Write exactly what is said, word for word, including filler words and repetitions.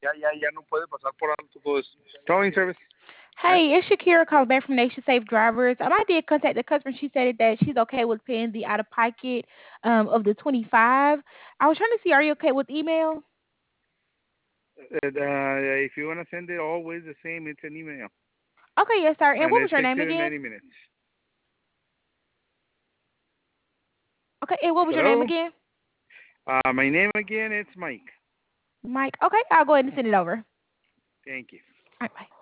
ya, ya, ya no puede pasar por alto todo eso. Towing service. ¿Eh? Hey, it's Shakira calling back from Nation Safe Drivers. Um, I did contact the customer. She said that she's okay with paying the out of pocket um of the twenty five. I was trying to see, are you okay with email? Uh, uh, if you want to send it always the same, it's an email. Okay, yes, sir. And And what it was your takes name you again? ninety minutes. Okay, and what was your name Hello? again? Uh, my name again, it's Mike. Mike. Okay, I'll go ahead and send it over. Thank you. All right, bye.